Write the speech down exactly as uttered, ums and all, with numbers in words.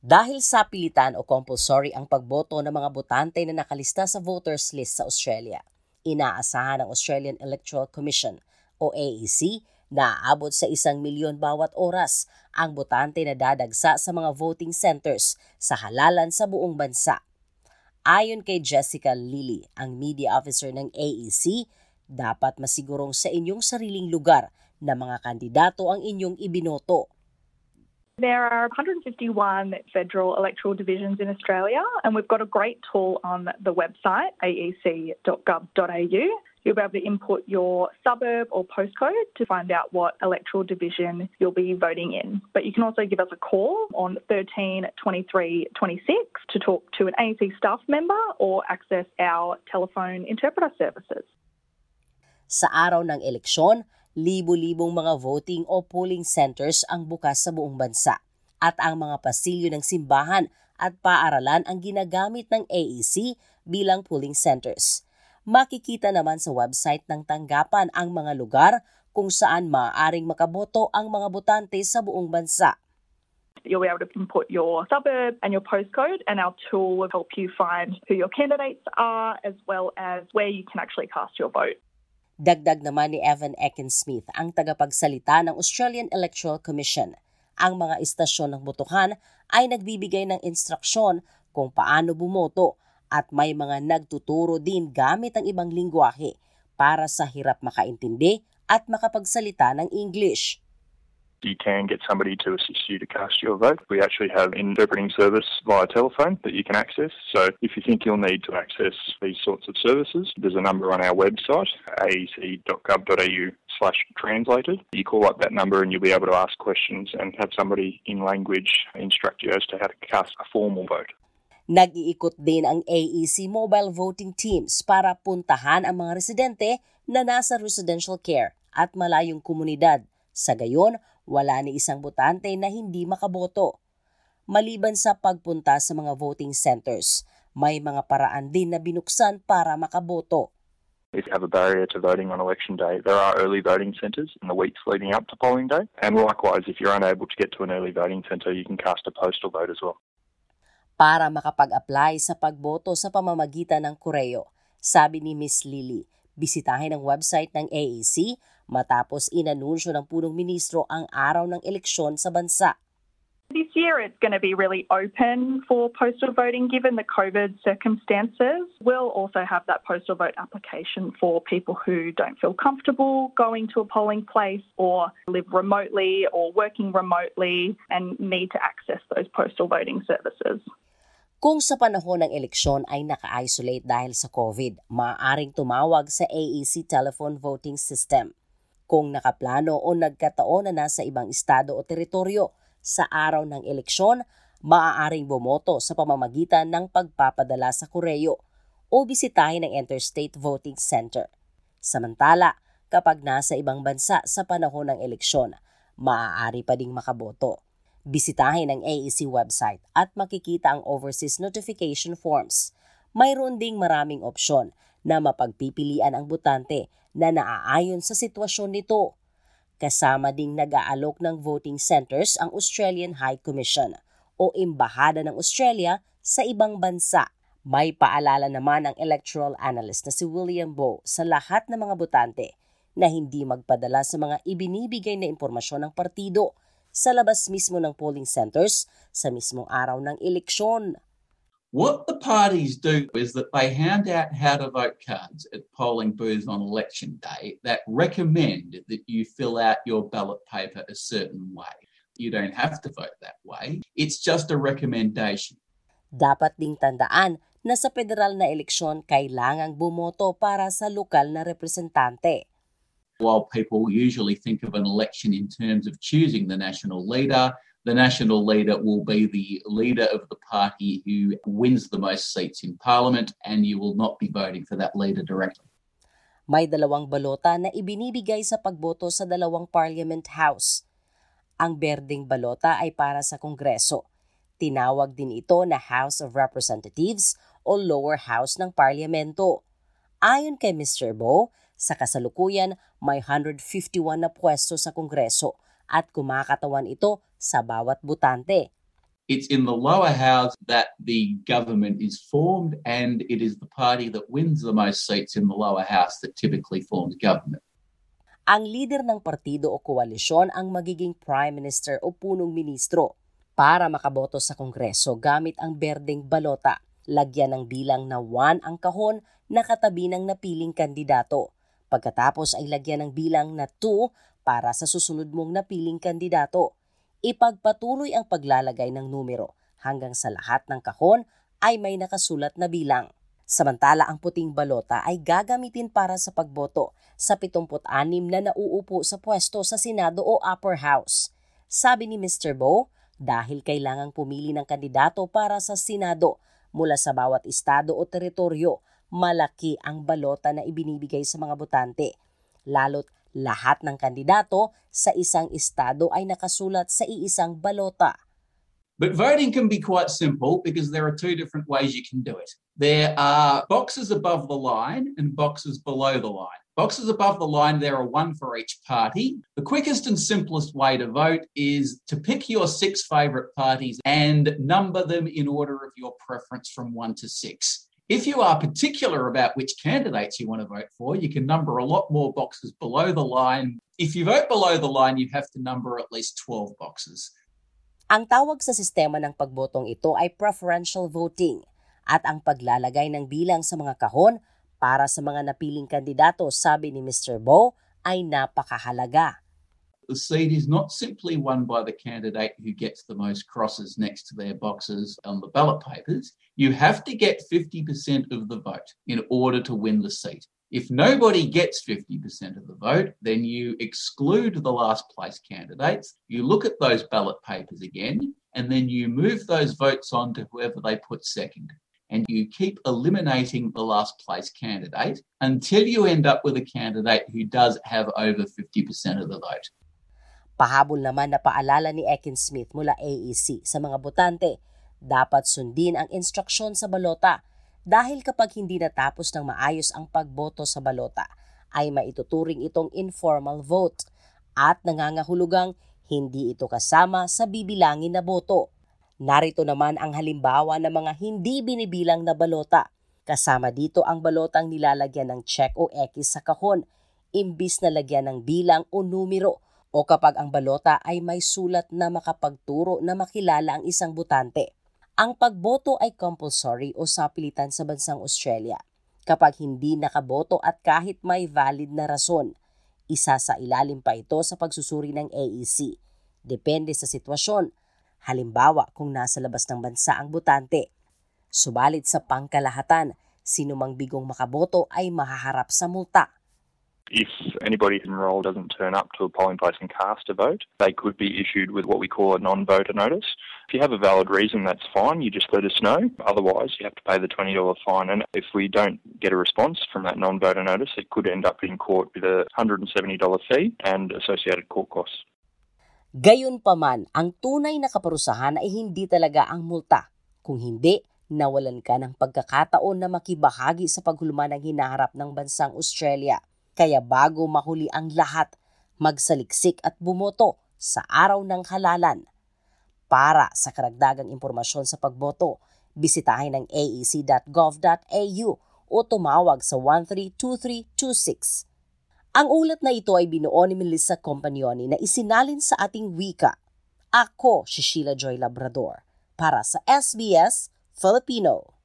Dahil sa pilitan o compulsory ang pagboto ng mga botante na nakalista sa voters list sa Australia, inaasahan ng Australian Electoral Commission o A E C na aabot sa isang milyon bawat oras ang botante na dadagsa sa mga voting centers sa halalan sa buong bansa. Ayon kay Jessica Lilly, ang media officer ng A E C, dapat masigurong sa inyong sariling lugar na mga kandidato ang inyong ibinoto. There are one hundred fifty-one federal electoral divisions in Australia, and we've got a great tool on the website, a e c dot gov dot a u. You'll be able to input your suburb or postcode to find out what electoral division you'll be voting in. But you can also give us a call on thirteen twenty-three twenty-six to talk to an A E C staff member or access our telephone interpreter services. Sa araw ng eleksyon, libo-libong mga voting o polling centers ang bukas sa buong bansa at ang mga pasilyo ng simbahan at paaralan ang ginagamit ng A E C bilang polling centers. Makikita naman sa website ng tanggapan ang mga lugar kung saan maaaring makaboto ang mga botante sa buong bansa. You'll be able to input your suburb and your postcode, and our tool will help you find who your candidates are as well as where you can actually cast your vote. Dagdag naman ni Evan Ekin-Smith, ang tagapagsalita ng Australian Electoral Commission. Ang mga istasyon ng botohan ay nagbibigay ng instruksyon kung paano bumoto at may mga nagtuturo din gamit ang ibang lingwahe para sa hirap makaintindi at makapagsalita ng English. You can get somebody to assist you to cast your vote. We actually have an interpreting service via telephone that you can access. So if you think you'll need to access these sorts of services, there's a number on our website, a e c dot gov dot a u slash translated. You call up that number and you'll be able to ask questions and have somebody in language instruct you as to how to cast a formal vote. Nag-iikot din ang A E C mobile voting teams para puntahan ang mga residente na nasa residential care at malayong komunidad. Sa gayon, wala ni isang botante na hindi makaboto. Maliban sa pagpunta sa mga voting centers, may mga paraan din na binuksan para makaboto. If you have a barrier to voting on election day, there are early voting centres in the weeks leading up to polling day. And likewise, if you're unable to get to an early voting centre, you can cast a postal vote as well. Para makapag-apply sa pagboto sa pamamagitan ng koreo, sabi ni Miss Lilly, bisitahin ang website ng A E C matapos inanunsyo ng punong ministro ang araw ng eleksyon sa bansa. This year it's going to be really open for postal voting given the COVID circumstances. We'll also have that postal vote application for people who don't feel comfortable going to a polling place or live remotely or working remotely and need to access those postal voting services. Kung sa panahon ng eleksyon ay naka-isolate dahil sa COVID, maaaring tumawag sa A E C telephone voting system. Kung nakaplano o nagkataon na nasa ibang estado o teritoryo sa araw ng eleksyon, maaaring bumoto sa pamamagitan ng pagpapadala sa koreo o bisitahin ang Interstate Voting Center. Samantala, kapag nasa ibang bansa sa panahon ng eleksyon, maaari pa ding makaboto. Bisitahin ang A E C website at makikita ang overseas notification forms. Mayroon ding maraming opsyon na mapagpipilian ang botante na naaayon sa sitwasyon nito. Kasama ding nag-aalok ng voting centers ang Australian High Commission o Embahada ng Australia sa ibang bansa. May paalala naman ang electoral analyst na si William Bowe sa lahat ng mga botante na hindi magpadala sa mga ibinibigay na impormasyon ng partido sa labas mismo ng polling centers sa mismong araw ng eleksyon. What the parties do is that they hand out how to vote cards at polling booths on election day that recommend that you fill out your ballot paper a certain way. You don't have to vote that way. It's just a recommendation. Dapat ding tandaan na sa federal na eleksyon kailangang bumoto para sa lokal na representante. While people usually think of an election in terms of choosing the national leader, the national leader will be the leader of the party who wins the most seats in Parliament, and you will not be voting for that leader directly. May dalawang balota na ibinibigay sa pagboto sa dalawang Parliament House. Ang berdeng balota ay para sa Kongreso. Tinawag din ito na House of Representatives o Lower House ng Parlamento. Ayon kay Mister Bowe, sa kasalukuyan may one hundred fifty-one na pwesto sa Kongreso at kumakatawan ito sa bawat botante. It's in the lower house that the government is formed, and it is the party that wins the most seats in the lower house that typically forms government. Ang lider ng partido o koalisyon ang magiging prime minister o punong ministro. Para makaboto sa Kongreso gamit ang berdeng balota, lagyan ng bilang na one ang kahon na katabi ng napiling kandidato. Pagkatapos ay lagyan ng bilang na two para sa susunod mong napiling kandidato. Ipagpatuloy ang paglalagay ng numero hanggang sa lahat ng kahon ay may nakasulat na bilang. Samantala ang puting balota ay gagamitin para sa pagboto sa pituput-anim na nauupo sa pwesto sa Senado o Upper House. Sabi ni Mister Bo, dahil kailangang pumili ng kandidato para sa Senado mula sa bawat estado o teritoryo, malaki ang balota na ibinibigay sa mga botante. Lalo't lahat ng kandidato sa isang estado ay nakasulat sa iisang balota. But voting can be quite simple because there are two different ways you can do it. There are boxes above the line and boxes below the line. Boxes above the line, there are one for each party. The quickest and simplest way to vote is to pick your six favourite parties and number them in order of your preference from one to six. If you are particular about which candidates you want to vote for, you can number a lot more boxes below the line. If you vote below the line, you have to number at least twelve boxes. Ang tawag sa sistema ng pagbotong ito ay preferential voting at ang paglalagay ng bilang sa mga kahon para sa mga napiling kandidato, sabi ni Mister Bo, ay napakahalaga. The seat is not simply won by the candidate who gets the most crosses next to their boxes on the ballot papers. You have to get fifty percent of the vote in order to win the seat. If nobody gets fifty percent of the vote, then you exclude the last place candidates, you look at those ballot papers again, and then you move those votes on to whoever they put second. And you keep eliminating the last place candidate until you end up with a candidate who does have over fifty percent of the vote. Pahabol naman na paalala ni Ekin Smith mula A E C sa mga botante, dapat sundin ang instruksyon sa balota dahil kapag hindi natapos ng maayos ang pagboto sa balota, ay maituturing itong informal vote at nangangahulugang hindi ito kasama sa bibilangin na boto. Narito naman ang halimbawa ng mga hindi binibilang na balota. Kasama dito ang balotang nilalagyan ng check o X sa kahon, imbis na lagyan ng bilang o numero, o kapag ang balota ay may sulat na makapagturo na makilala ang isang botante. Ang pagboto ay compulsory o sapilitan sa bansang Australia. Kapag hindi nakaboto at kahit may valid na rason, isa sa ilalim pa ito sa pagsusuri ng A E C. Depende sa sitwasyon. Halimbawa kung nasa labas ng bansa ang botante. Subalit sa pangkalahatan, sinumang bigong makaboto ay mahaharap sa multa. If anybody enrolled doesn't turn up to a polling place and cast a vote, they could be issued with what we call a non-voter notice. If you have a valid reason, that's fine. You just let us know. Otherwise, you have to pay the twenty dollars fine. And if we don't get a response from that non-voter notice, it could end up in court with a one hundred seventy dollars fee and associated court costs. Gayunpaman, ang tunay na kaparusahan ay hindi talaga ang multa. Kung hindi, nawalan ka ng pagkakataon na makibahagi sa paghulma ng hinaharap ng bansang Australia. Kaya bago mahuli ang lahat, magsaliksik at bumoto sa araw ng halalan. Para sa karagdagang impormasyon sa pagboto, bisitahin ang a e c dot gov dot a u o tumawag sa one three two three two six. Ang ulat na ito ay binuo ni Melissa Compagnoni na isinalin sa ating wika. Ako si Sheila Joy Labrador para sa S B S Filipino.